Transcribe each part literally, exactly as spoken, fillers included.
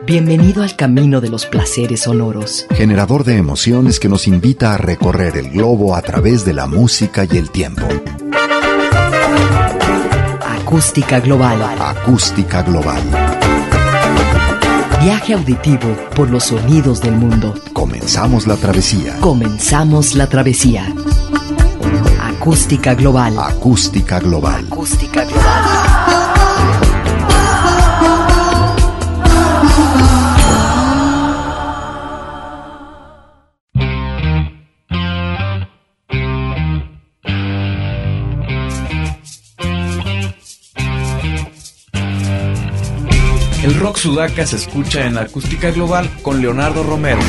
Bienvenido al camino de los placeres sonoros. Generador de emociones que nos invita a recorrer el globo a través de la música y el tiempo. Acústica Global. Acústica Global. Viaje auditivo por los sonidos del mundo. Comenzamos la travesía. Comenzamos la travesía. Acústica Global. Acústica Global. Acústica Global. El rock sudaca se escucha en Acústica Global con Leonardo Romero.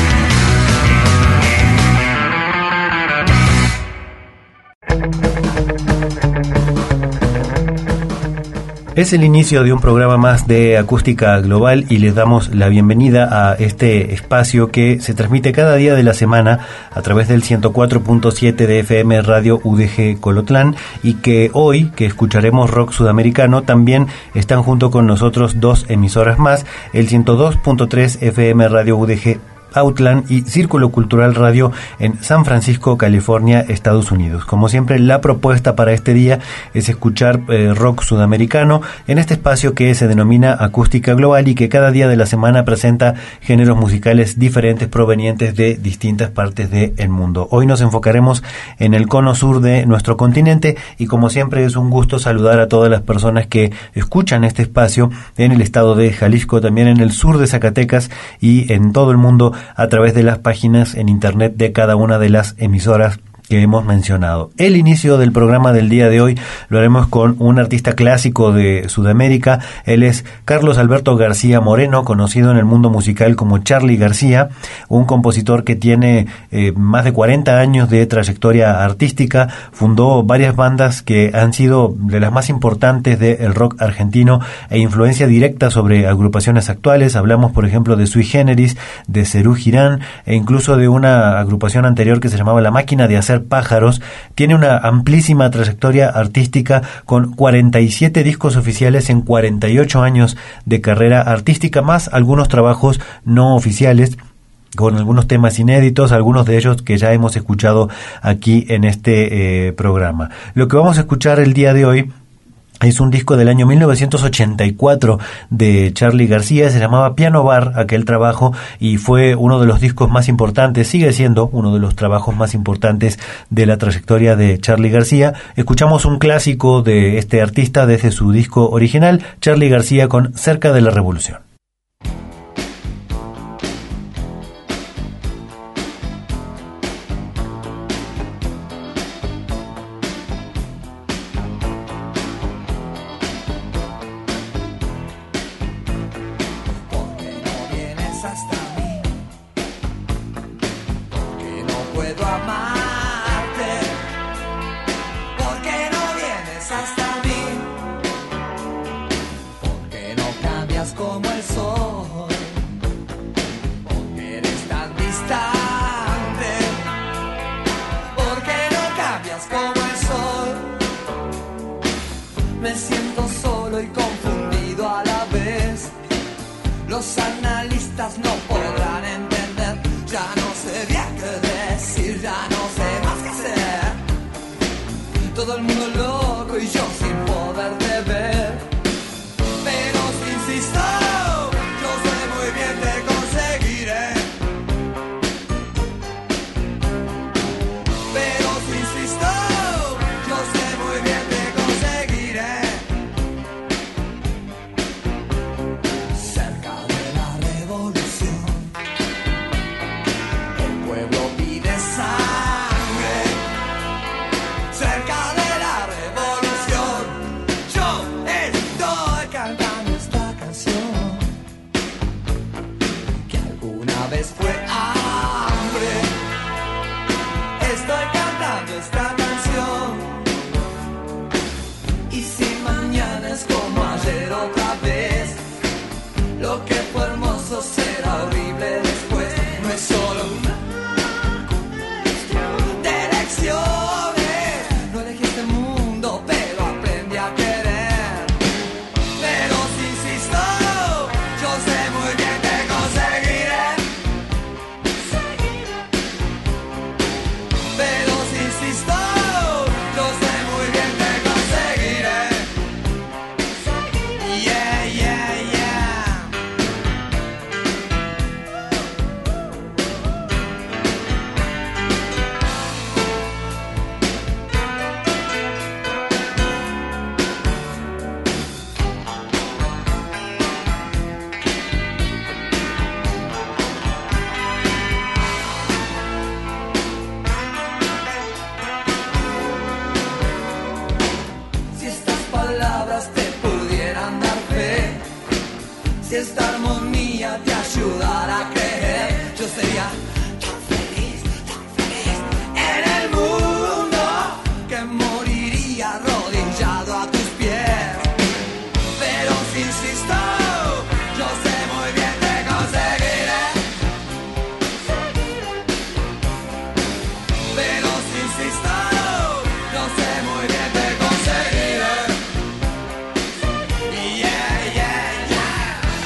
Es el inicio de un programa más de Acústica Global y les damos la bienvenida a este espacio que se transmite cada día de la semana a través del ciento cuatro punto siete de F M Radio U D G Colotlán, y que hoy, que escucharemos rock sudamericano, también están junto con nosotros dos emisoras más, el ciento dos punto tres F M Radio U D G Outland y Círculo Cultural Radio en San Francisco, California, Estados Unidos. Como siempre, la propuesta para este día es escuchar eh, rock sudamericano en este espacio que se denomina Acústica Global y que cada día de la semana presenta géneros musicales diferentes provenientes de distintas partes del mundo. Hoy nos enfocaremos en el cono sur de nuestro continente y, como siempre, es un gusto saludar a todas las personas que escuchan este espacio en el estado de Jalisco, también en el sur de Zacatecas y en todo el mundo a través de las páginas en internet de cada una de las emisoras que hemos mencionado. El inicio del programa del día de hoy lo haremos con un artista clásico de Sudamérica. Él es Carlos Alberto García Moreno, conocido en el mundo musical como Charly García, un compositor que tiene eh, más de cuarenta años de trayectoria artística. Fundó varias bandas que han sido de las más importantes del rock argentino e influencia directa sobre agrupaciones actuales. Hablamos, por ejemplo, de Sui Generis, de Serú Girán e incluso de una agrupación anterior que se llamaba La Máquina de Hacer Pájaros. Tiene una amplísima trayectoria artística con cuarenta y siete discos oficiales en cuarenta y ocho años de carrera artística, más algunos trabajos no oficiales con algunos temas inéditos, algunos de ellos que ya hemos escuchado aquí en este eh, programa. Lo que vamos a escuchar el día de hoy es un disco del año mil novecientos ochenta y cuatro de Charly García. Se llamaba Piano Bar aquel trabajo y fue uno de los discos más importantes, sigue siendo uno de los trabajos más importantes de la trayectoria de Charly García. Escuchamos un clásico de este artista desde su disco original, Charly García con Cerca de la Revolución. Pero si insisto, yo sé muy bien que si esta armonía te ayudara a creer, yo sería tan feliz, tan feliz en el mundo que moriría arrodillado a tus pies. Pero si insisto, yo sé muy bien que conseguiré. Pero si insisto, yo sé muy bien que conseguiré. Yeah, yeah, yeah.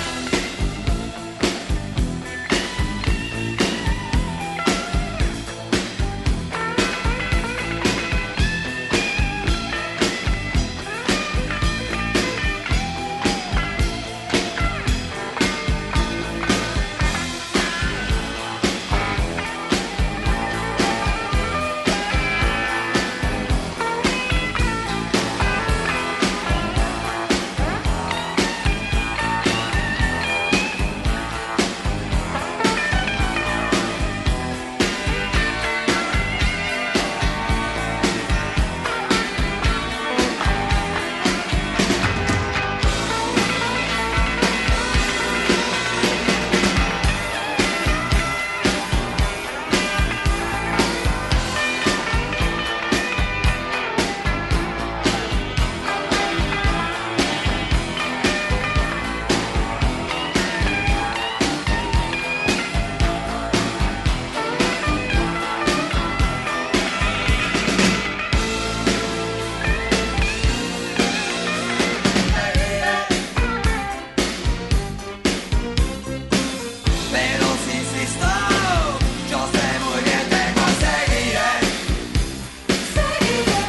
Pero si insisto, yo sé muy bien que conseguiré. Seguiré.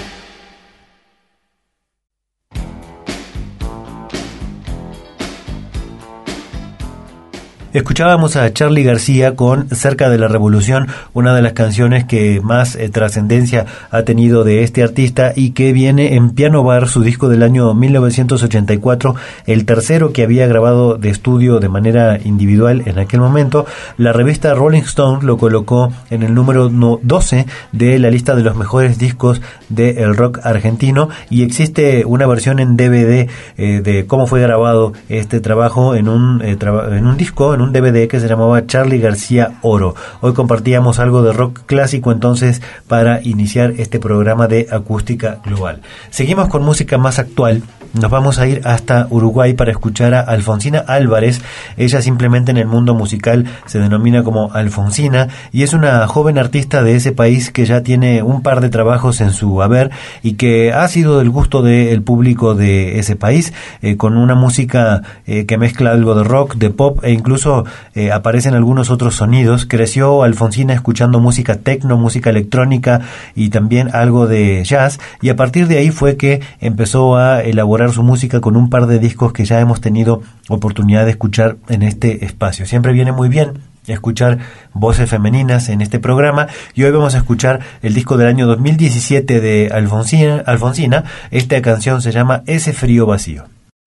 Escuchábamos a Charly García con Cerca de la Revolución, una de las canciones que más eh, trascendencia ha tenido de este artista y que viene en Piano Bar, su disco del año mil novecientos ochenta y cuatro, el tercero que había grabado de estudio de manera individual en aquel momento. La revista Rolling Stone lo colocó en el número doce de la lista de los mejores discos del rock argentino, y existe una versión en D V D eh, de cómo fue grabado este trabajo en un, eh, traba- en un disco, en un D V D que se llamaba Charly García Oro. Hoy compartíamos algo de rock clásico entonces para iniciar este programa de Acústica Global. Seguimos con música más actual. Nos vamos a ir hasta Uruguay para escuchar a Alfonsina Álvarez. Ella simplemente en el mundo musical se denomina como Alfonsina y es una joven artista de ese país que ya tiene un par de trabajos en su haber y que ha sido del gusto del público de ese país, eh, con una música eh, que mezcla algo de rock, de pop e incluso eh, aparecen algunos otros sonidos. Creció Alfonsina escuchando música techno, música electrónica y también algo de jazz, y a partir de ahí fue que empezó a elaborar su música con un par de discos que ya hemos tenido oportunidad de escuchar en este espacio. Siempre viene muy bien escuchar voces femeninas en este programa, y hoy vamos a escuchar el disco del año dos mil diecisiete de Alfonsina. Alfonsina. Esta canción se llama Ese Frío Vacío.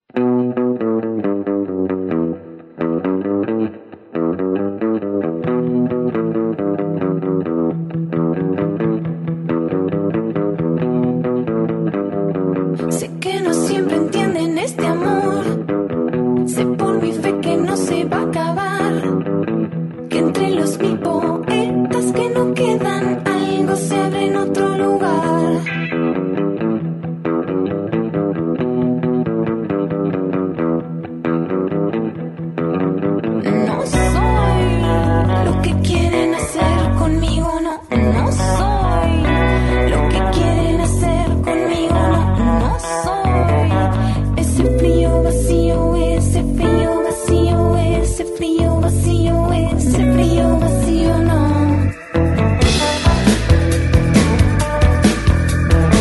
Sé que no siempre entienden este amor. Sé por mi fe que no se va a acabar. Que entre los mil poetas que no quedan, algo se abre en otro lugar. No soy lo que quieren hacer conmigo, no, no soy lo que quieren hacer conmigo, no, no soy ese frío vacío, ese frío vacío, ese frío vacío, ese frío vacío, no.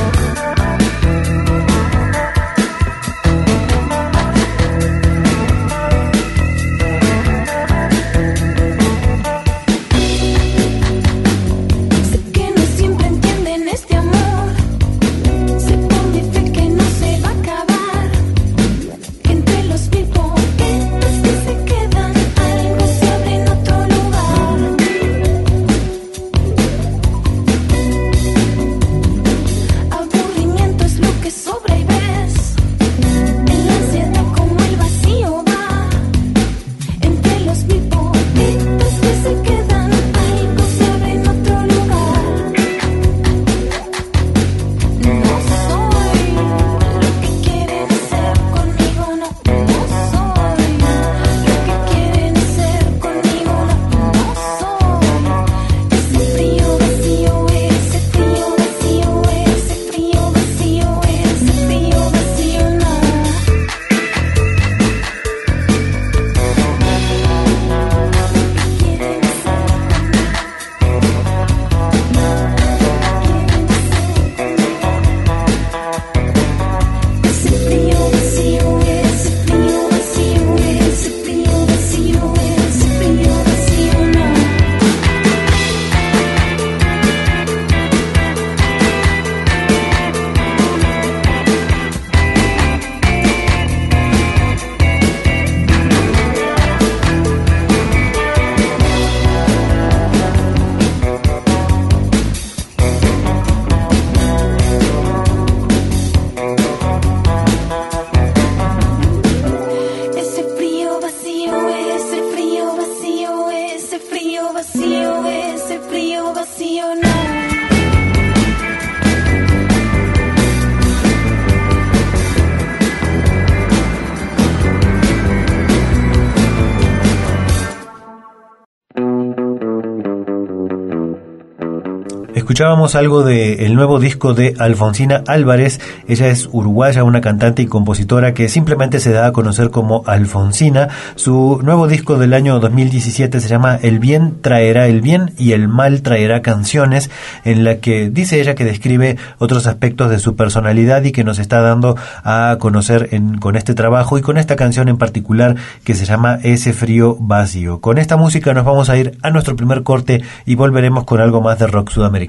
Escuchábamos algo del nuevo disco de Alfonsina Álvarez. Ella es uruguaya, una cantante y compositora que simplemente se da a conocer como Alfonsina. Su nuevo disco del año dos mil diecisiete se llama El bien traerá el bien y el mal traerá canciones, en la que dice ella que describe otros aspectos de su personalidad y que nos está dando a conocer en, con este trabajo y con esta canción en particular que se llama Ese frío vacío. Con esta música nos vamos a ir a nuestro primer corte y volveremos con algo más de rock sudamericano.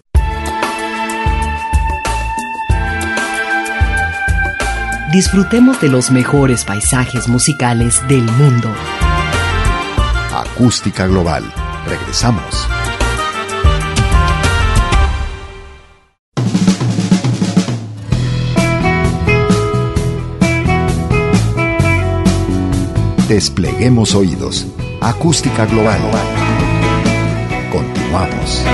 Disfrutemos de los mejores paisajes musicales del mundo. Acústica Global. Regresamos. Despleguemos oídos. Acústica Global. Continuamos.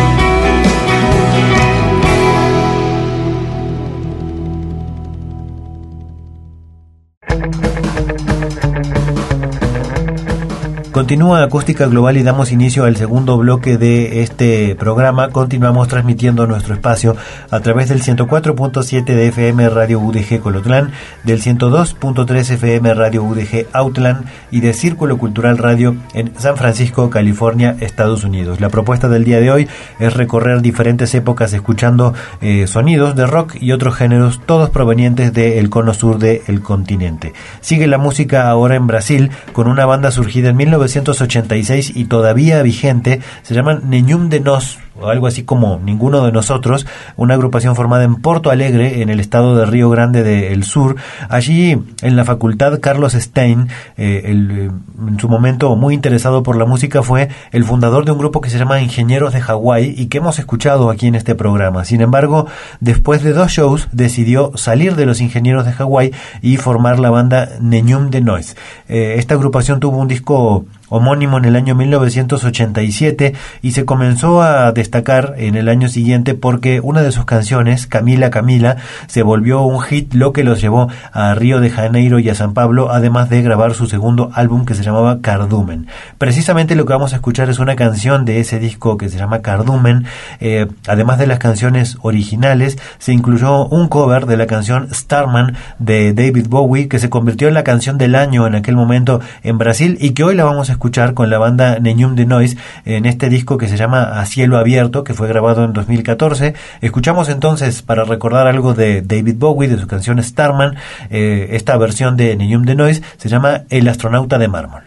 Continúa Acústica Global y damos inicio al segundo bloque de este programa. Continuamos transmitiendo nuestro espacio a través del ciento cuatro punto siete de F M Radio U D G Colotlán, del ciento dos punto tres F M Radio U D G Outland y de Círculo Cultural Radio en San Francisco, California, Estados Unidos. La propuesta del día de hoy es recorrer diferentes épocas escuchando eh, sonidos de rock y otros géneros, todos provenientes del cono sur del continente. Sigue la música ahora en Brasil con una banda surgida en mil novecientos ochenta y seis y todavía vigente. Se llaman Nenhum de Nós, o algo así como Ninguno de Nosotros, una agrupación formada en Porto Alegre, en el estado de Río Grande del Sur. Allí, en la facultad, Carlos Stein, eh, el, en su momento muy interesado por la música, fue el fundador de un grupo que se llama Ingenieros de Hawái y que hemos escuchado aquí en este programa. Sin embargo, después de dos shows, decidió salir de los Ingenieros de Hawái y formar la banda Nenhum de Nós. Eh, esta agrupación tuvo un disco homónimo en el año mil novecientos ochenta y siete y se comenzó a destacar en el año siguiente porque una de sus canciones, Camila Camila, se volvió un hit, lo que los llevó a Río de Janeiro y a San Pablo, además de grabar su segundo álbum que se llamaba Cardumen. Precisamente lo que vamos a escuchar es una canción de ese disco que se llama Cardumen. Eh, además de las canciones originales, se incluyó un cover de la canción Starman de David Bowie, que se convirtió en la canción del año en aquel momento en Brasil y que hoy la vamos a escuchar con la banda Nenhum de Nós en este disco que se llama A Cielo Abierto, que fue grabado en dos mil catorce. Escuchamos entonces, para recordar algo de David Bowie, de su canción Starman, eh, esta versión de Nenhum de Nós se llama El astronauta de mármol.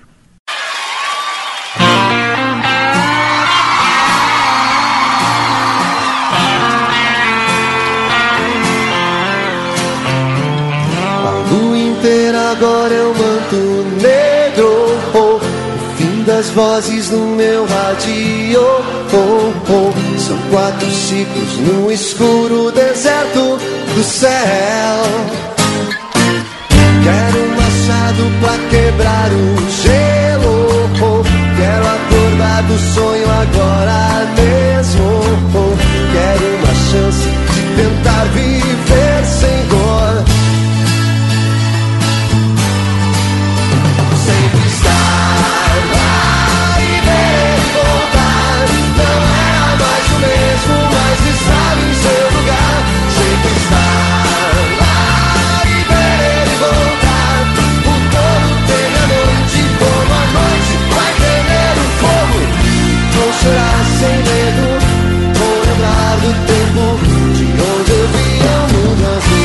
A lua inteira agora é um manto negro, oh, o fim das vozes no meu rádio, oh, oh, são quatro ciclos no escuro deserto do céu. Quero um machado pra quebrar o gelo, oh, quero acordar do sonho agora mesmo, oh, quero uma chance de tentar viver sem dor. Sempre estar lá e ver ele voltar. Não era mais o mesmo, mas estava em seu lugar. Sempre estar lá e ver ele voltar. O todo tem a noite, como a noite vai temer o fogo. Vou chorar sem medo, vou lembrar do tempo de onde eu via o mundo azul.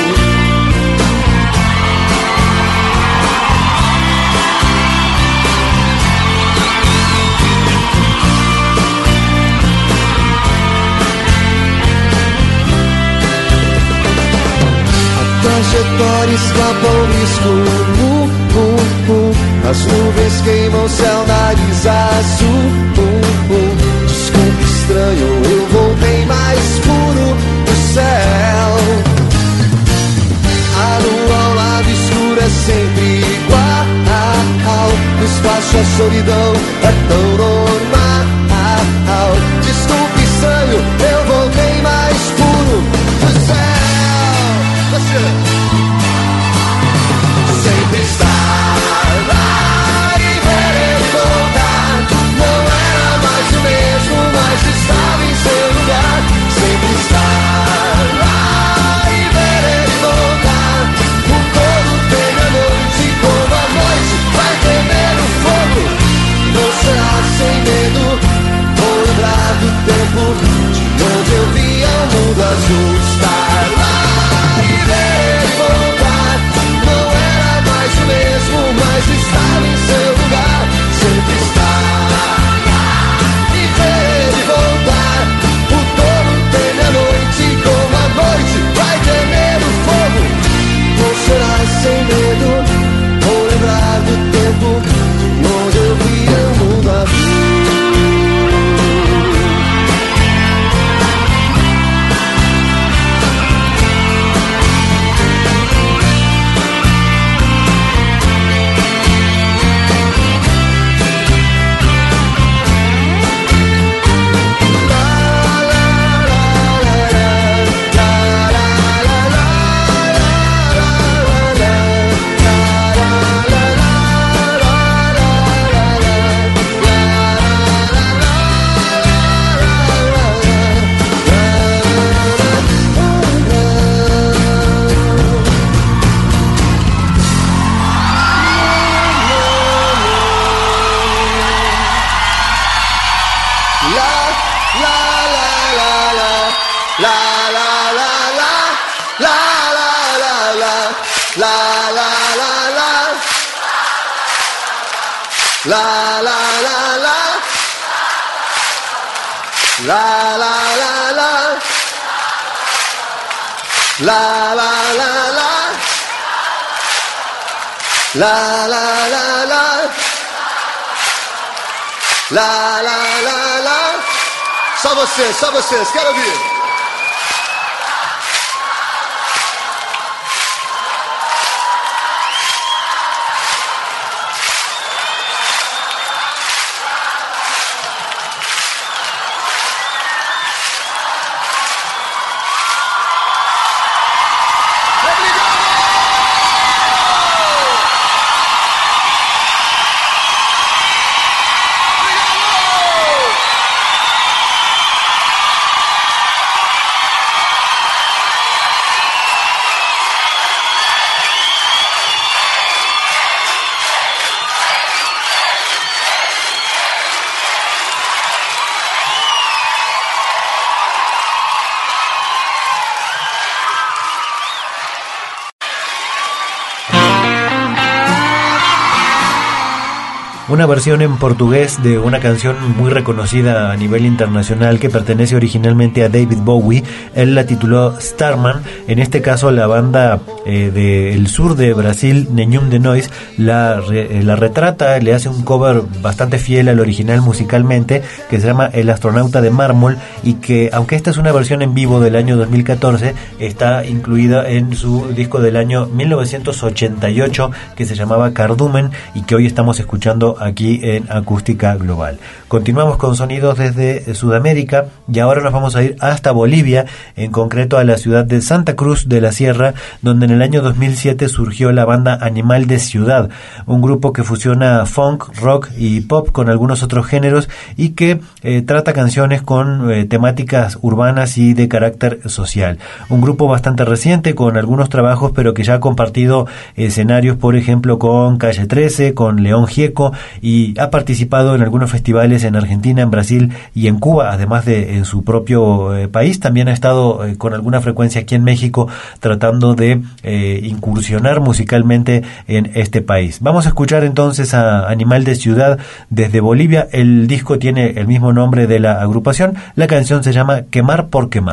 Trajetória escapa ao risco, uh, uh, uh. As nuvens queimam o céu, nariz azul, uh, uh. Desculpe, estranho, eu voltei mais puro do céu. A lua ao lado escuro é sempre igual. No espaço a solidão é tão normal. Desculpe, estranho, eu voltei mais puro do céu. Sempre estar lá e ver ele voltar. Não era mais o mesmo, mas estava em seu lugar. assustar lá e ver ele voltar. Não era mais o mesmo, mas estava em seu lugar. Sempre estar e ver ele voltar. O touro teme a noite, como a noite vai temer o fogo. Vou chorar sem medo, vou lembrar do tempo onde eu via o mundo azul. La la la la, la la la la, la la la la, la la la la, la la la la. Só vocês, só vocês, quero ouvir. Una versión en portugués de una canción muy reconocida a nivel internacional que pertenece originalmente a David Bowie. Él la tituló Starman. En este caso la banda eh, del sur de Brasil, Nenhum de Nós, la, re, la retrata, le hace un cover bastante fiel al original musicalmente, que se llama El astronauta de mármol, y que aunque esta es una versión en vivo del año dos mil catorce, está incluida en su disco del año mil novecientos ochenta y ocho que se llamaba Cardumen y que hoy estamos escuchando aquí en Acústica Global. Continuamos con sonidos desde Sudamérica y ahora nos vamos a ir hasta Bolivia, en concreto a la ciudad de Santa Cruz de la Sierra, donde en el año dos mil siete surgió la banda Animal de Ciudad, un grupo que fusiona funk, rock y pop con algunos otros géneros y que eh, trata canciones con eh, temáticas urbanas y de carácter social. Un grupo bastante reciente con algunos trabajos, pero que ya ha compartido escenarios, por ejemplo, con Calle trece, con León Gieco, y ha participado en algunos festivales en Argentina, en Brasil y en Cuba, además de en su propio eh, país. También ha estado eh, con alguna frecuencia aquí en México tratando de eh, incursionar musicalmente en este país. Vamos a escuchar entonces a Animal de Ciudad desde Bolivia. El disco tiene el mismo nombre de la agrupación. La canción se llama Quemar por Quemar.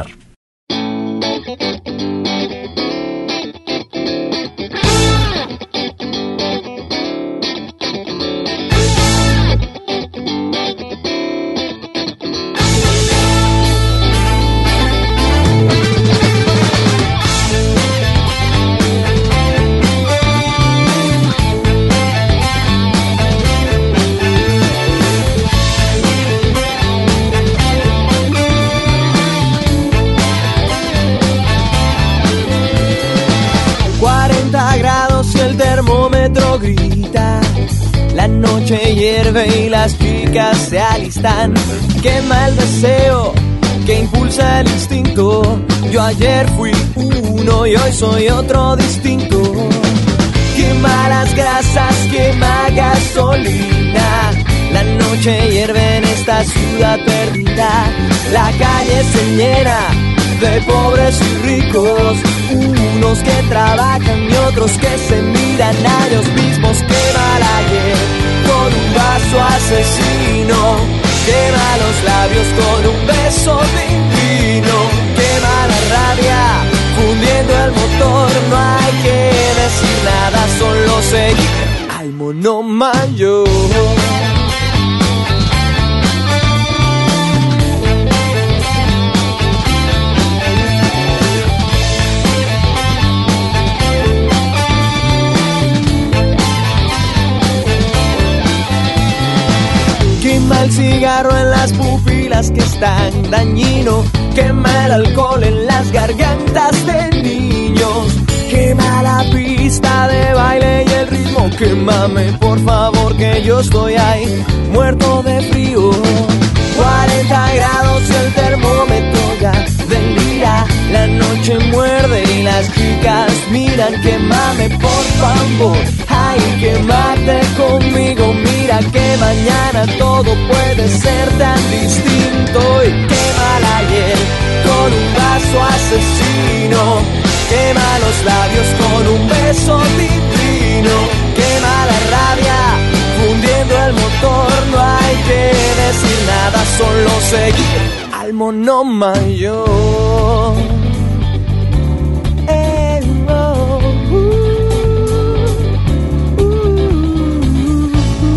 Grita, la noche hierve y las chicas se alistan. Quema el deseo que impulsa el instinto. Yo ayer fui uno y hoy soy otro distinto. Quema las grasas, quema gasolina. La noche hierve en esta ciudad perdida. La calle se llena de pobres y ricos, unos que trabajan y otros que se miran a ellos mismos. Quema la ayer con un vaso asesino, quema los labios con un beso divino, quema la rabia fundiendo el motor. No hay que decir nada, solo seguir al mono mayor. Quema el cigarro en las pupilas que es tan dañino, quema el alcohol en las gargantas de niños, quema la pista de baile y el ritmo. Quémame por favor que yo estoy ahí muerto de frío. Cuarenta grados y el termómetro ya delira, la noche muerde y las chicas miran. Quémame por favor, ay, quémate conmigo. Mira que mañana todo puede ser tan distinto. Y quema el ayer con un vaso asesino, quema los labios con un beso divino, quema la rabia fundiendo el motor. No hay que decir nada, solo seguir al mono mayor. Eh, oh, uh, uh,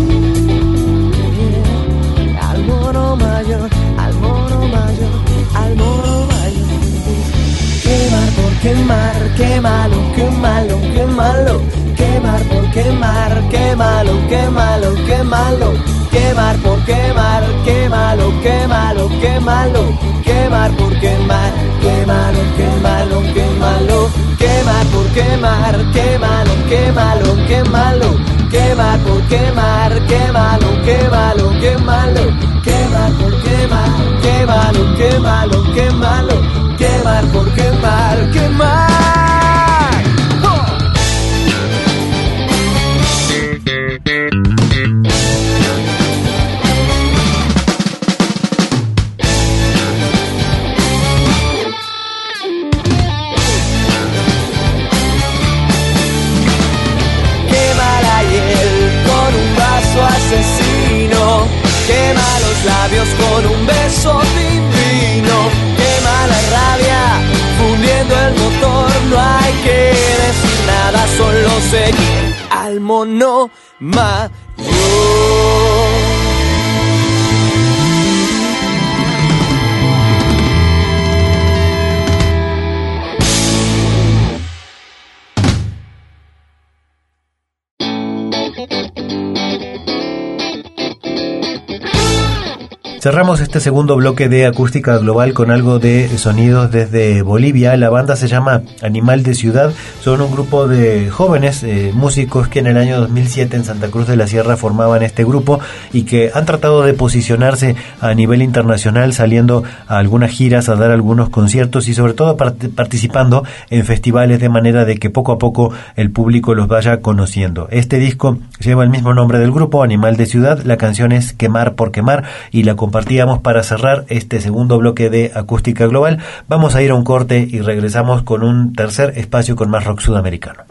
yeah. Al mono mayor, al mono mayor, al mono mayor. Quemar por quemar, quémalo, quémalo, quémalo. Quemar por quemar, quémalo, quémalo, quémalo. Quemar por quemar, quémalo, quémalo, quémalo. Quemar por quemar, quémalo, quémalo, quémalo. Quemar por quemar, quémalo, quémalo, quémalo. Quemar por quemar, quémalo, quémalo, quémalo. Quemar por quemar, quémalo, quémalo, quémalo. Quemar por quemar, quemar. Asesino, quema los labios con un beso divino, quema la rabia fundiendo el motor. No hay que decir nada, solo seguir al mono mayor. Cerramos este segundo bloque de Acústica Global con algo de sonidos desde Bolivia. La banda se llama Animal de Ciudad. Son un grupo de jóvenes eh, músicos que en el año dos mil siete en Santa Cruz de la Sierra formaban este grupo y que han tratado de posicionarse a nivel internacional, saliendo a algunas giras, a dar algunos conciertos y sobre todo part- participando en festivales, de manera de que poco a poco el público los vaya conociendo. Este disco lleva el mismo nombre del grupo, Animal de Ciudad. La canción es Quemar por Quemar y la compartíamos para cerrar este segundo bloque de Acústica Global. Vamos a ir a un corte y regresamos con un tercer espacio con más rock sudamericano.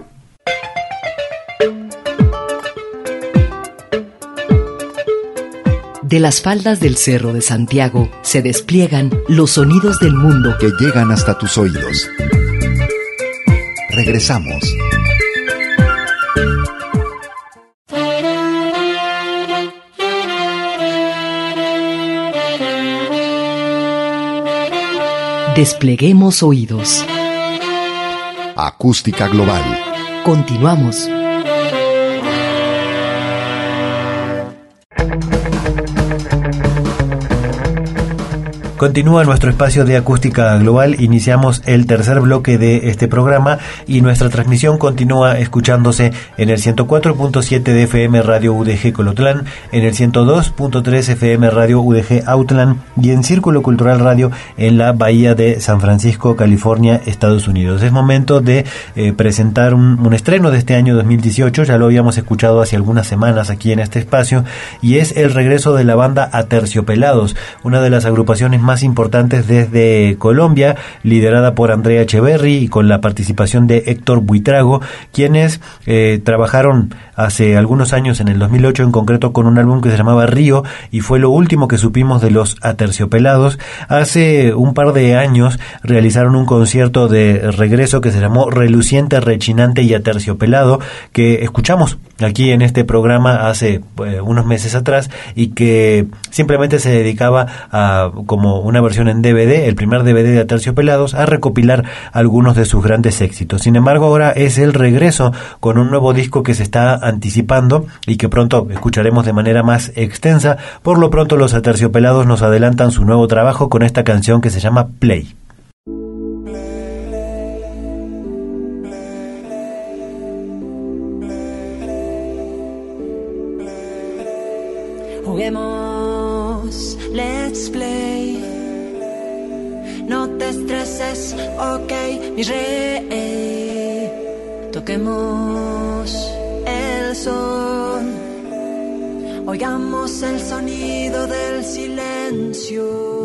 De las faldas del Cerro de Santiago se despliegan los sonidos del mundo que llegan hasta tus oídos. Regresamos. Despleguemos oídos. Acústica Global. Continuamos. Continúa nuestro espacio de Acústica Global. Iniciamos el tercer bloque de este programa y nuestra transmisión continúa escuchándose en el ciento cuatro punto siete de F M Radio U D G Colotlán, en el ciento dos punto tres F M Radio U D G Autlán y en Círculo Cultural Radio en la Bahía de San Francisco, California, Estados Unidos. Es momento de eh, presentar un, un estreno de este año dos mil dieciocho. Ya lo habíamos escuchado hace algunas semanas aquí en este espacio y es el regreso de la banda Aterciopelados, una de las agrupaciones más más importantes desde Colombia, liderada por Andrea Echeverry y con la participación de Héctor Buitrago, quienes eh, trabajaron hace algunos años, en el dos mil ocho en concreto, con un álbum que se llamaba Río, y fue lo último que supimos de los Aterciopelados. Hace un par de años realizaron un concierto de regreso que se llamó Reluciente, Rechinante y Aterciopelado, que escuchamos aquí en este programa hace eh, unos meses atrás, y que simplemente se dedicaba a, como una versión en D V D, el primer D V D de Aterciopelados, a recopilar algunos de sus grandes éxitos. Sin embargo, ahora es el regreso con un nuevo disco que se está anticipando y que pronto escucharemos de manera más extensa. Por lo pronto, los Aterciopelados nos adelantan su nuevo trabajo con esta canción que se llama Play. Juguemos, let's play. No te estreses, ok, mi rey. Toquemos el son. Oigamos el sonido del silencio.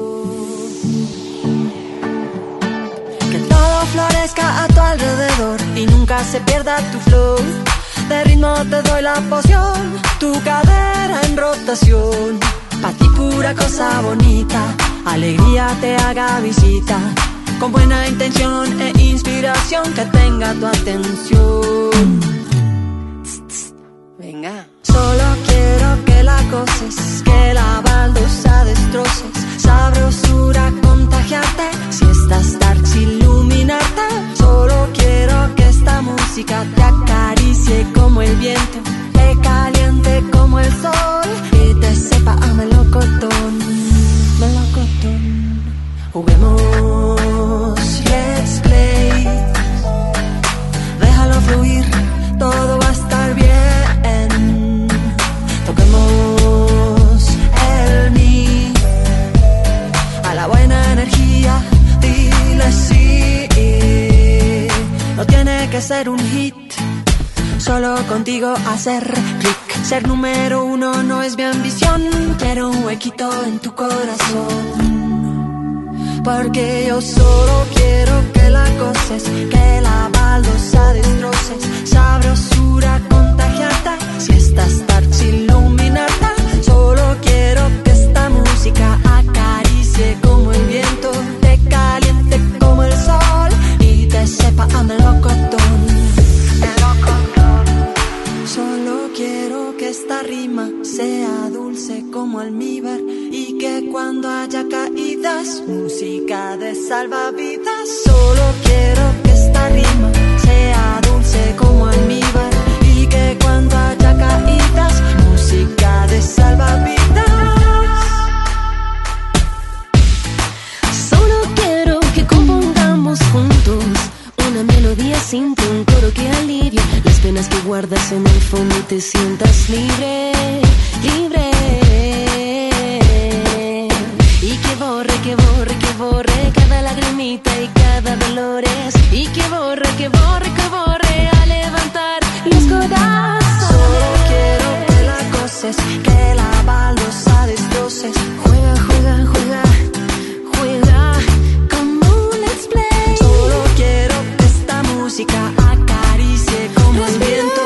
Que todo florezca a tu alrededor y nunca se pierda tu flow. De ritmo te doy la poción, tu cadera en rotación. Pa' ti pura cosa bonita, alegría te haga visita. Con buena intención e inspiración que tenga tu atención. Tss, tss, venga. Solo quiero que la goces, que la baldosa destroces. Sabrosura contagiarte, si estás darks iluminarte. Solo quiero que esta música te acaricie como el viento, te caliente como el sol y te sepa a melocotón, melocotón. Juguemos, let's play. Déjalo fluir, todo va a estar bien. Toquemos el mi a la buena energía, dile sí. No tiene que ser un hit, solo contigo hacer click. Ser número uno no es mi ambición, quiero un huequito en tu corazón. Porque yo solo quiero que la goces, que la baldosa destroces. Sabrosura contagiarte, si estás darks iluminarte. Solo quiero que esta música acaricie como el viento, te caliente como el sol y te sepa a melocotón, melocotón. Solo quiero que esta rima sea dulce como almíbar y que cuando haya caídas, música de salvavidas. Solo quiero que esta rima sea dulce como almíbar y que cuando haya caídas, música de salvavidas. Solo quiero que compongamos juntos una melodía simple, un coro que alivie las penas que guardas en el fondo y te sientas libre, libre. Y que borre, que borre, que borre cada lagrimita y cada dolores. Y que borre, que borre, que borre a levantar los codazos. Solo quiero que la goces, que la baldosa destroces. Juega, juega, juega, juega como un let's play. Solo quiero que esta música acaricie como el viento.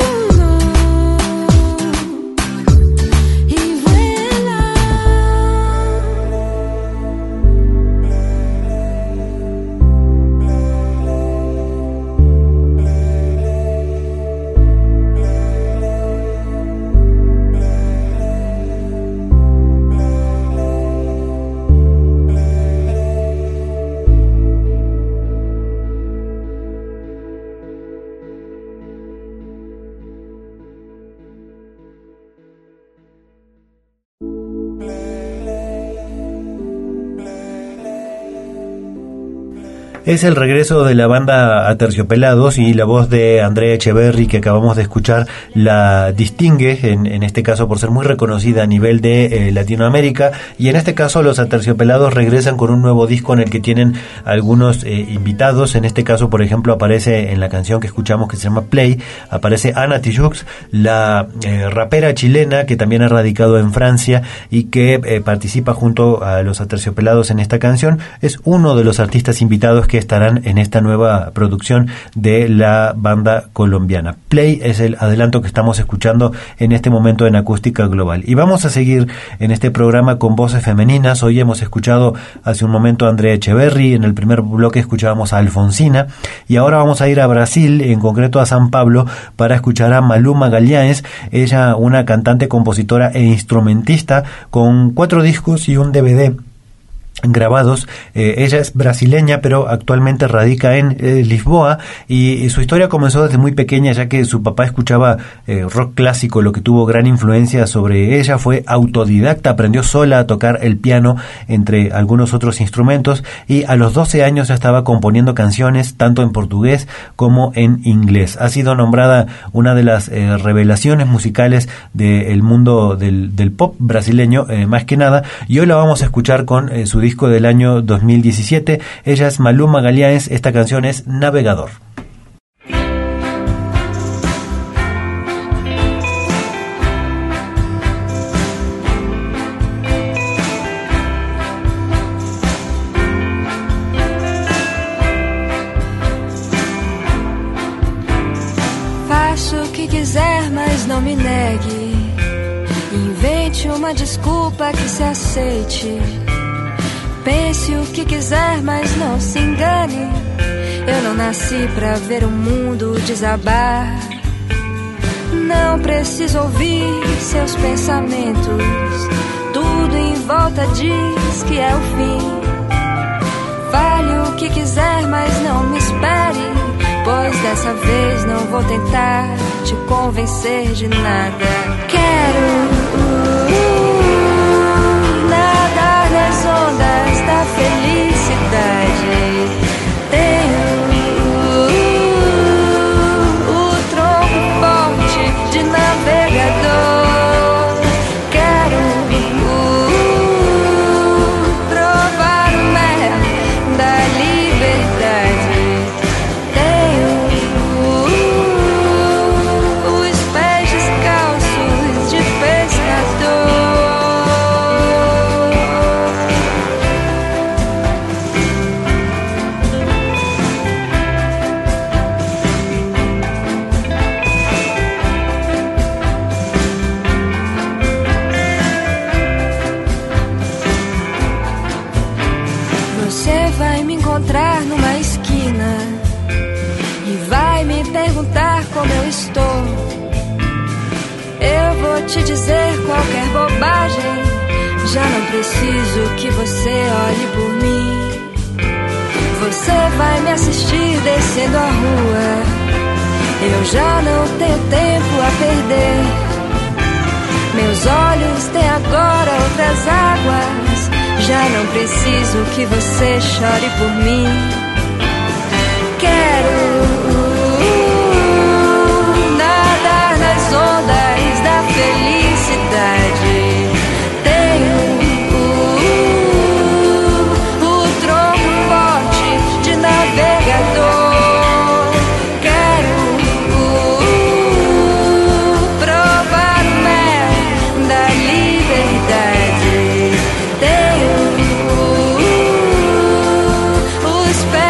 Es el regreso de la banda Aterciopelados y la voz de Andrea Echeverri que acabamos de escuchar la distingue, en, en este caso por ser muy reconocida a nivel de eh, Latinoamérica, y en este caso los Aterciopelados regresan con un nuevo disco en el que tienen algunos eh, invitados. En este caso, por ejemplo, aparece en la canción que escuchamos que se llama Play, aparece Ana Tijoux, la eh, rapera chilena que también ha radicado en Francia y que eh, participa junto a los Aterciopelados en esta canción. Es uno de los artistas invitados que estarán en esta nueva producción de la banda colombiana. Play es el adelanto que estamos escuchando en este momento en Acústica Global. Y vamos a seguir en este programa con voces femeninas. Hoy hemos escuchado hace un momento a Andrea Echeverri, en el primer bloque escuchábamos a Alfonsina, y ahora vamos a ir a Brasil, en concreto a San Pablo, para escuchar a Maluma Galhães, ella una cantante, compositora e instrumentista con cuatro discos y un D V D grabados. Eh, ella es brasileña, pero actualmente radica en eh, Lisboa, y, y su historia comenzó desde muy pequeña, ya que su papá escuchaba eh, rock clásico, lo que tuvo gran influencia sobre ella. Fue autodidacta, aprendió sola a tocar el piano, entre algunos otros instrumentos, y a los doce años ya estaba componiendo canciones, tanto en portugués como en inglés. Ha sido nombrada una de las eh, revelaciones musicales del mundo del, del pop brasileño, eh, más que nada, y hoy la vamos a escuchar con eh, su disco del año dos mil diecisiete. Ella es Maluma Galhães, esta canción es Navegador. Faça o que quiser, mas não me negue. Invente uma desculpa que se aceite. Pense o que quiser, mas não se engane. Eu não nasci pra ver o mundo desabar. Não preciso ouvir seus pensamentos. Tudo em volta diz que é o fim. Fale o que quiser, mas não me espere, pois dessa vez não vou tentar te convencer de nada. Quero nadar nas ondas da felicidade. Tenho o tronco forte de navegador. Quero provar o mel da liberdade. Tenho os pés descalços de pescador. Você vai me encontrar numa esquina e vai me perguntar como eu estou. Eu vou te dizer qualquer bobagem. Já não preciso que você olhe por mim. Você vai me assistir descendo a rua. Eu já não tenho tempo a perder. Meus olhos têm agora outras águas. Já não preciso que você chore por mim. Quero nadar nas ondas da felicidade. Tenho o tronco forte de navegador. Quero provar o mel da liberdade. Tenho os pés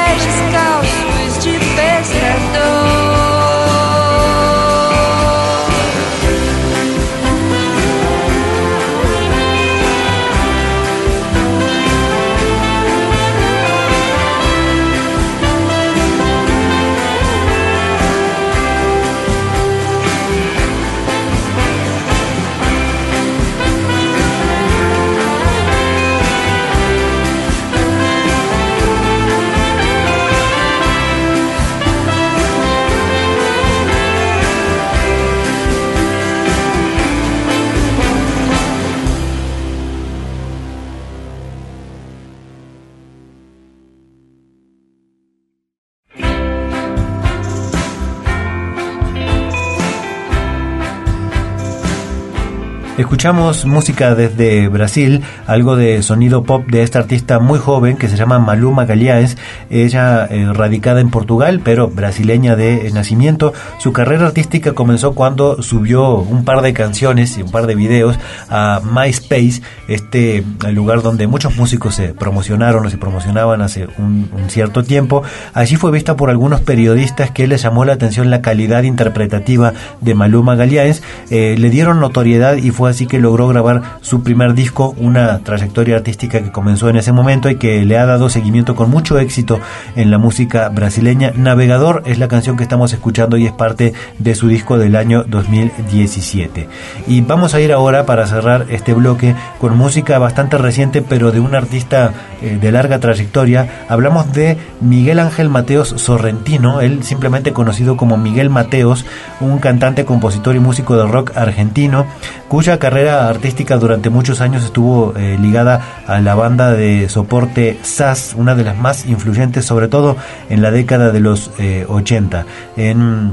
Escuchamos música desde Brasil, algo de sonido pop de esta artista muy joven que se llama Malu Magalhães. Ella eh, radicada en Portugal, pero brasileña de eh, nacimiento. Su carrera artística comenzó cuando subió un par de canciones y un par de videos a MySpace, este lugar donde muchos músicos se promocionaron o se promocionaban hace un, un cierto tiempo. Allí fue vista por algunos periodistas que les llamó la atención la calidad interpretativa de Malu Magalhães. Eh, le dieron notoriedad y fue así que logró grabar su primer disco, una trayectoria artística que comenzó en ese momento y que le ha dado seguimiento con mucho éxito en la música brasileña. Navegador es la canción que estamos escuchando y es parte de su disco del año dos mil diecisiete. Y vamos a ir ahora, para cerrar este bloque, con música bastante reciente pero de un artista eh, de larga trayectoria. Hablamos de Miguel Ángel Mateos Sorrentino, él simplemente conocido como Miguel Mateos, un cantante, compositor y músico de rock argentino, cuya carrera artística durante muchos años estuvo eh, ligada a la banda de soporte S A S, una de las más influyentes, sobre todo en la década de los eh, ochenta. En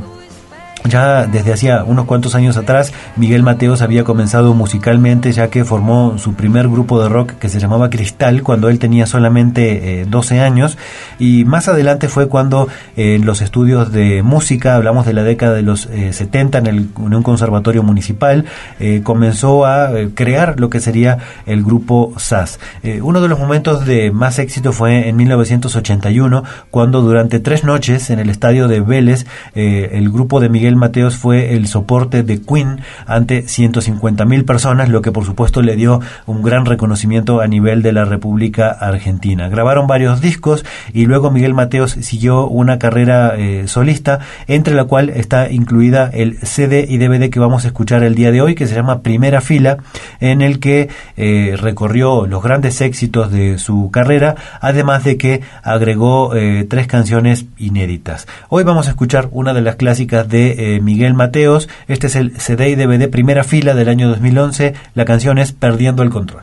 Ya desde hacía unos cuantos años atrás, Miguel Mateos había comenzado musicalmente, ya que formó su primer grupo de rock que se llamaba Cristal cuando él tenía solamente eh, doce años, y más adelante fue cuando eh, en los estudios de música, hablamos de la década de los eh, setenta, en, el, en un conservatorio municipal, eh, comenzó a eh, crear lo que sería el grupo S A S. Eh, uno de los momentos de más éxito fue en mil novecientos ochenta y uno, cuando durante tres noches en el estadio de Vélez, eh, el grupo de Miguel Mateos fue el soporte de Queen ante ciento cincuenta mil personas, lo que por supuesto le dio un gran reconocimiento a nivel de la República Argentina. Grabaron varios discos y luego Miguel Mateos siguió una carrera eh, solista, entre la cual está incluida el C D y D V D que vamos a escuchar el día de hoy, que se llama Primera Fila, en el que eh, recorrió los grandes éxitos de su carrera, además de que agregó eh, tres canciones inéditas. Hoy vamos a escuchar una de las clásicas de eh, Miguel Mateos. Este es el C D y D V D Primera Fila del año dos mil once. La canción es Perdiendo el Control.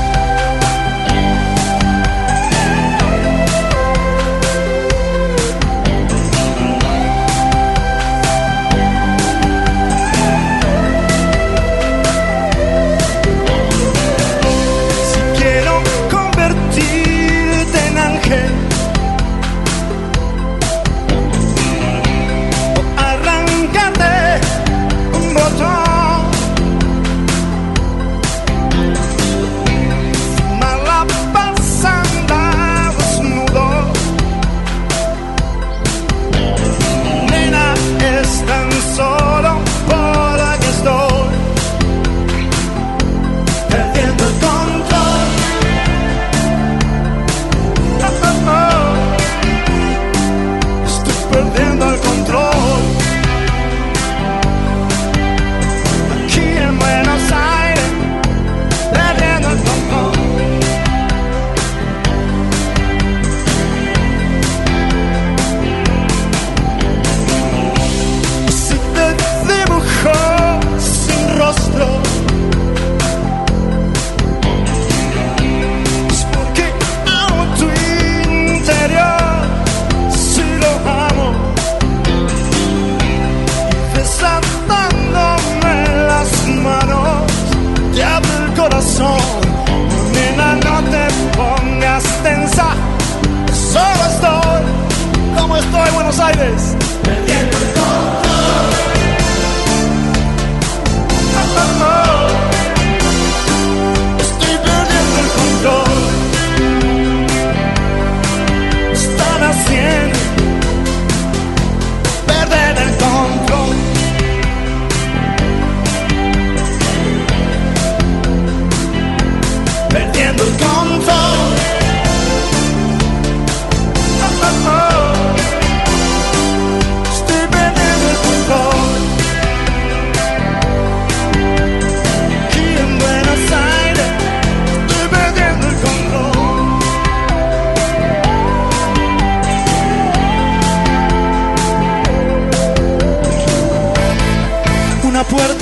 Perdiendo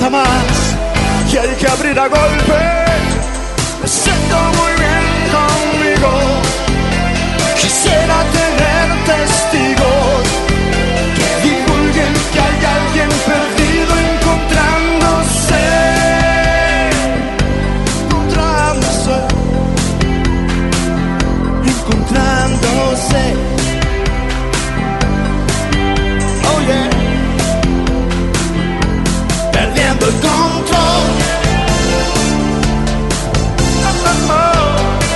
aguanta más y hay que abrir a golpe. Me siento muy bien conmigo. Quisiera tener testigos que divulguen que hay alguien perdido encontrándose, encontrándose, encontrándose. Oh yeah. Perdiendo el control. Oh, oh, oh.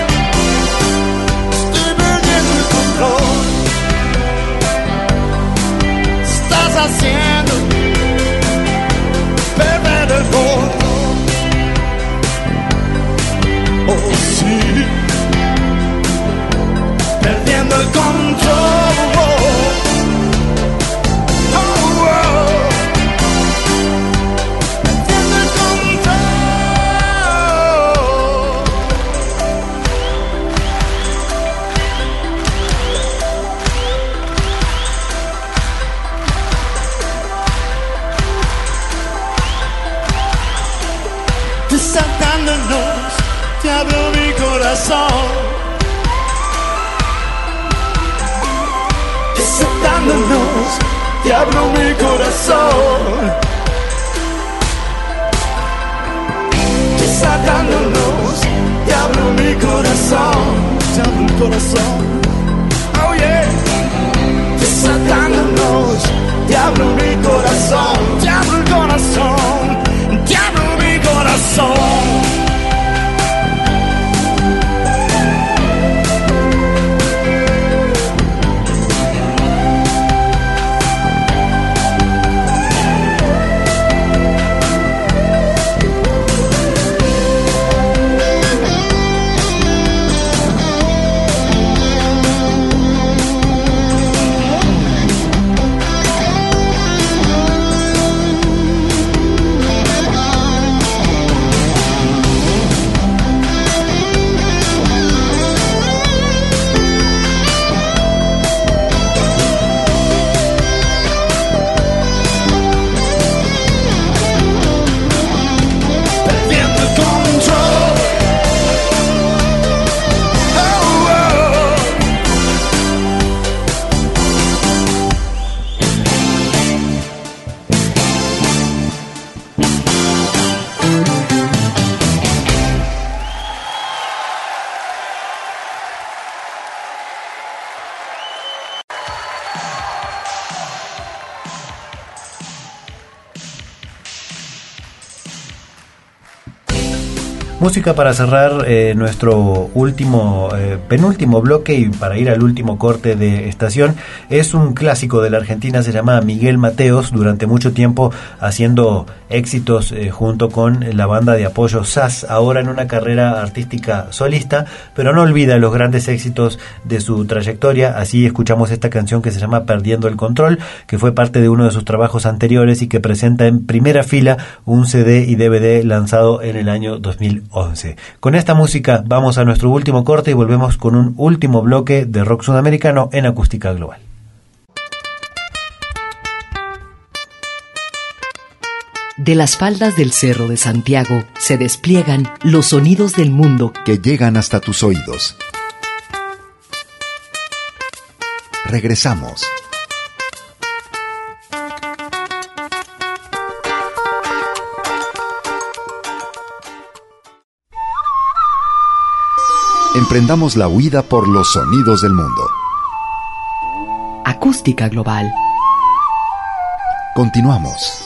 Estoy perdiendo el control. Estás haciendo perder el control. Oh sí. Perdiendo el control. Desatándonos, te abro mi corazón. Desatándonos, te abro mi corazón. Desatándonos, te abro mi corazón. Te abro el corazón. Oh yeah. Desatándonos, te abro mi corazón. Te abro el corazón. Te abro mi corazón. Música para cerrar eh, nuestro último, eh, penúltimo bloque y para ir al último corte de estación. Es un clásico de la Argentina, se llama Miguel Mateos, durante mucho tiempo haciendo éxitos eh, junto con la banda de apoyo S A S, ahora en una carrera artística solista, pero no olvida los grandes éxitos de su trayectoria. Así escuchamos esta canción que se llama Perdiendo el Control, que fue parte de uno de sus trabajos anteriores y que presenta en primera fila un C D y D V D lanzado en el año dos mil once. Con esta música vamos a nuestro último corte y volvemos con un último bloque de rock sudamericano en Acústica Global. De las faldas del Cerro de Santiago se despliegan los sonidos del mundo que llegan hasta tus oídos. Regresamos. Emprendamos la huida por los sonidos del mundo. Acústica Global. Continuamos.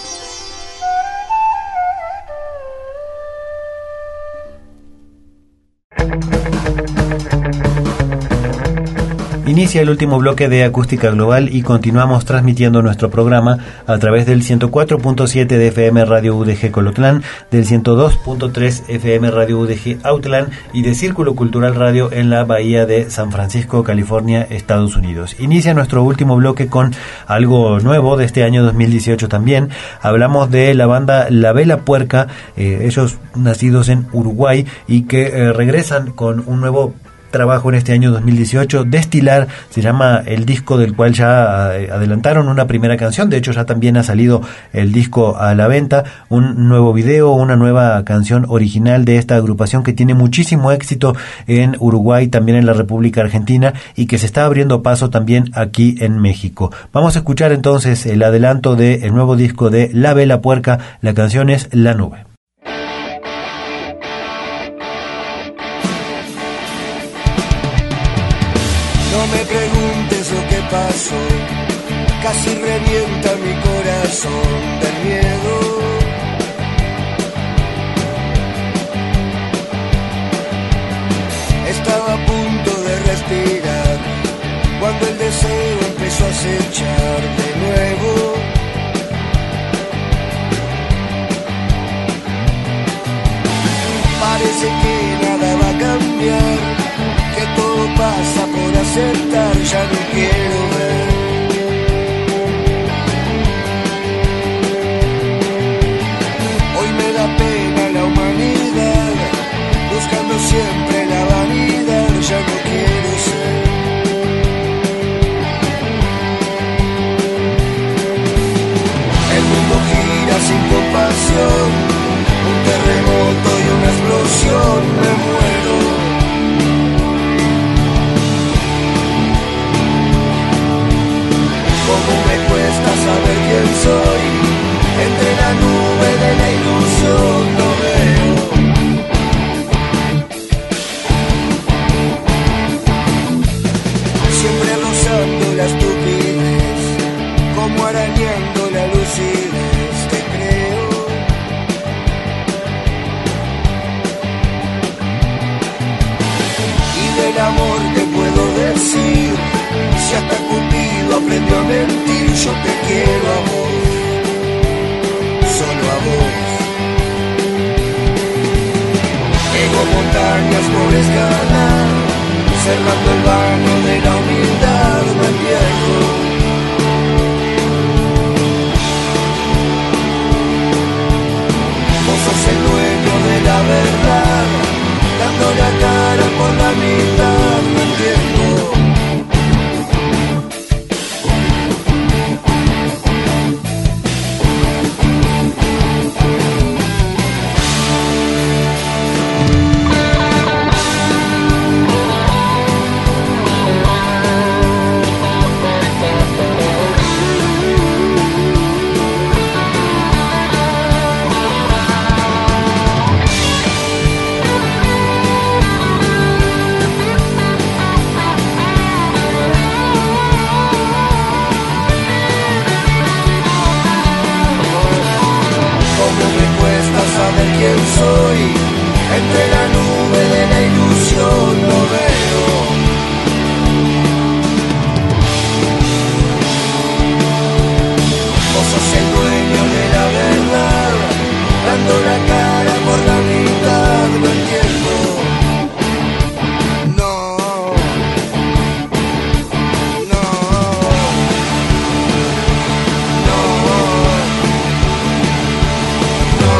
Inicia el último bloque de Acústica Global y continuamos transmitiendo nuestro programa a través del ciento cuatro punto siete de F M Radio U D G Colotlán, del ciento dos punto tres F M Radio U D G Autlán y de Círculo Cultural Radio en la Bahía de San Francisco, California, Estados Unidos. Inicia nuestro último bloque con algo nuevo de este año dos mil dieciocho también. Hablamos de la banda La Vela Puerca, eh, ellos nacidos en Uruguay y que eh, regresan con un nuevo trabajo en este año dos mil dieciocho. Destilar se llama el disco del cual ya eh, adelantaron una primera canción. De hecho, ya también ha salido el disco a la venta, un nuevo video, una nueva canción original de esta agrupación que tiene muchísimo éxito en Uruguay, también en la República Argentina, y que se está abriendo paso también aquí en México. Vamos a escuchar entonces el adelanto del nuevo disco de La Vela Puerca. La canción es La Nube. No me preguntes lo que pasó, casi revienta mi corazón del miedo. Estaba a punto de respirar cuando el deseo empezó a acechar de nuevo. Parece que nada va a cambiar, que todo pasa por aceptar, ya no quiero ver. Hoy me da pena la humanidad, buscando siempre la vanidad, ya no quiero ser. El mundo gira sin compasión, un terremoto y una explosión, me muero. Cómo me cuesta saber quién soy, entre la nube de la ilusión lo veo. Siempre rozando la estupidez, como arañando la lucidez, te creo. Y del amor te puedo decir, si hasta Cupido aprendió a mentir, yo te quiero a vos, solo a vos. Ego montañas por escalar, cerrando el vano de la humildad, me pierdo. Vos sos el dueño de la verdad, dando la cara por la mitad, no entiendo. Quién soy, entre la nube de la ilusión lo veo. Vos sos el dueño de la verdad, dando la cara por la mitad, no entiendo. No, no, no, no.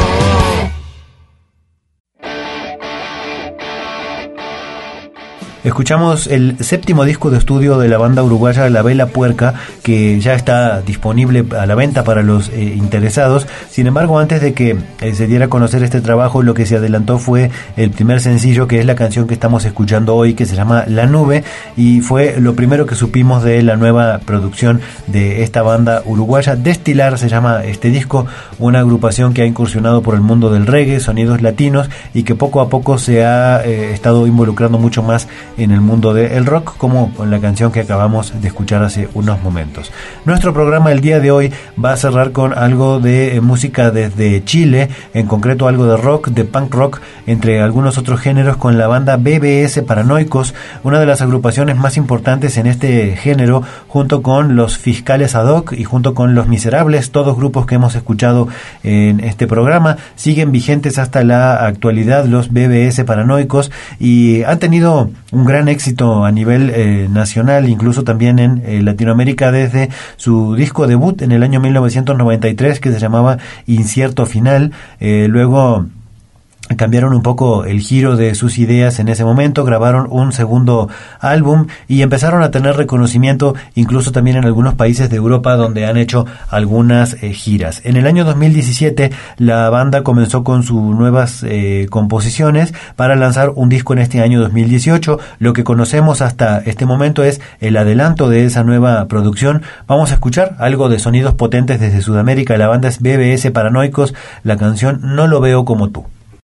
Escuchamos el séptimo disco de estudio de la banda uruguaya La Vela Puerca, que ya está disponible a la venta para los eh, interesados. Sin embargo, antes de que eh, se diera a conocer este trabajo, lo que se adelantó fue el primer sencillo, que es la canción que estamos escuchando hoy, que se llama La Nube, y fue lo primero que supimos de la nueva producción de esta banda uruguaya. Destilar se llama este disco, una agrupación que ha incursionado por el mundo del reggae, sonidos latinos, y que poco a poco se ha eh, estado involucrando mucho más en el mundo del rock, como con la canción que acabamos de escuchar hace unos momentos. Nuestro programa el día de hoy va a cerrar con algo de eh, música desde Chile, en concreto algo de rock, de punk rock, entre algunos otros géneros, con la banda B B S Paranoicos, una de las agrupaciones más importantes en este género, junto con los Fiscales Ad Hoc y junto con Los Miserables, todos grupos que hemos escuchado en este programa. Siguen vigentes hasta la actualidad los B B S Paranoicos y han tenido un gran éxito a nivel eh, nacional, incluso también en eh, Latinoamérica, desde su disco debut en el año mil novecientos noventa y tres, que se llamaba Incierto Final. Eh, luego cambiaron un poco el giro de sus ideas en ese momento, grabaron un segundo álbum y empezaron a tener reconocimiento incluso también en algunos países de Europa donde han hecho algunas eh, giras. En el año dos mil diecisiete la banda comenzó con sus nuevas eh, composiciones para lanzar un disco en este año dos mil dieciocho. Lo que conocemos hasta este momento es el adelanto de esa nueva producción. Vamos a escuchar algo de sonidos potentes desde Sudamérica. La banda es B B S Paranoicos, la canción No lo veo como tú.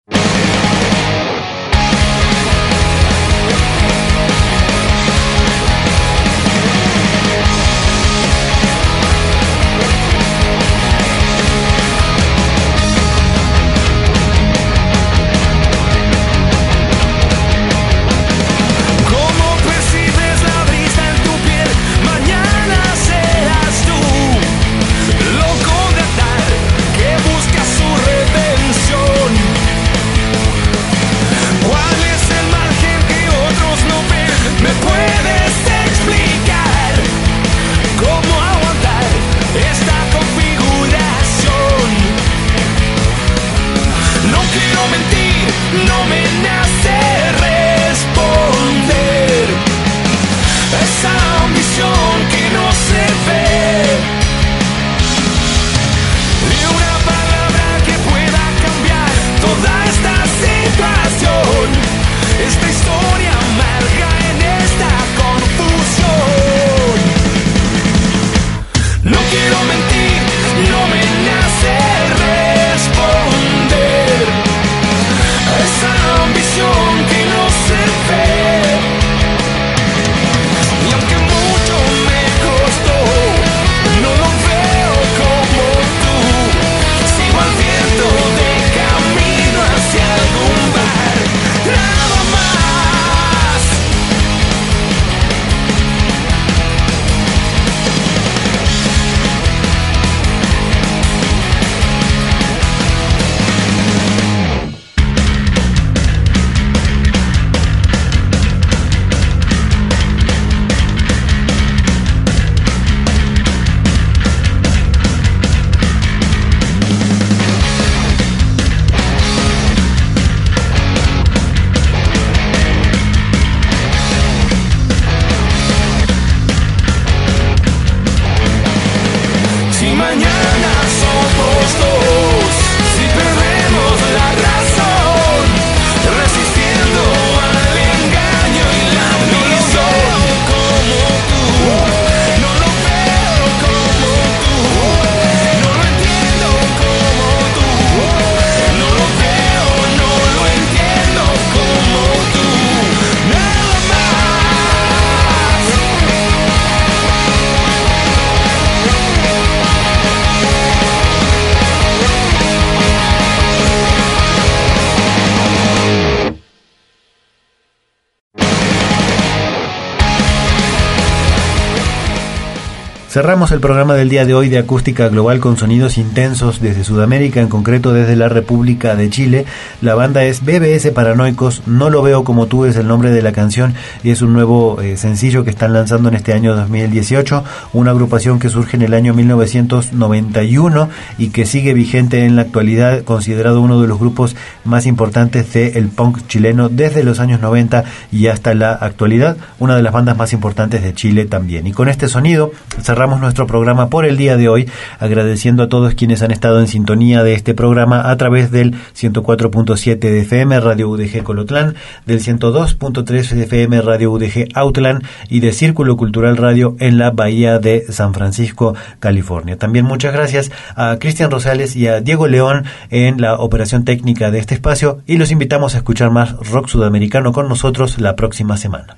Cerramos el programa del día de hoy de Acústica Global con sonidos intensos desde Sudamérica, en concreto desde la República de Chile. La banda es B B S Paranoicos, No lo veo como tú es el nombre de la canción y es un nuevo eh, sencillo que están lanzando en este año dos mil dieciocho, una agrupación que surge en el año mil novecientos noventa y uno y que sigue vigente en la actualidad, considerado uno de los grupos más importantes del punk chileno desde los años noventa y hasta la actualidad, una de las bandas más importantes de Chile también. Y con este sonido cerramos nuestro programa por el día de hoy, agradeciendo a todos quienes han estado en sintonía de este programa a través del ciento cuatro punto siete de F M Radio U D G Colotlán, del ciento dos punto tres de F M Radio U D G Autlán y de Círculo Cultural Radio en la Bahía de San Francisco, California. También muchas gracias a Cristian Rosales y a Diego León en la operación técnica de este espacio y los invitamos a escuchar más rock sudamericano con nosotros la próxima semana.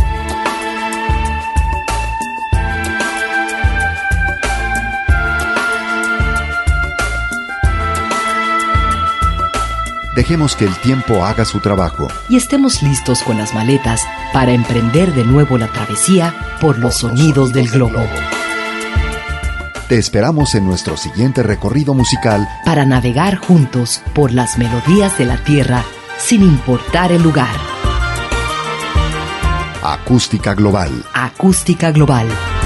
Dejemos que el tiempo haga su trabajo. Y estemos listos con las maletas para emprender de nuevo la travesía por los sonidos del globo. Te esperamos en nuestro siguiente recorrido musical para navegar juntos por las melodías de la tierra sin importar el lugar. Acústica Global. Acústica Global.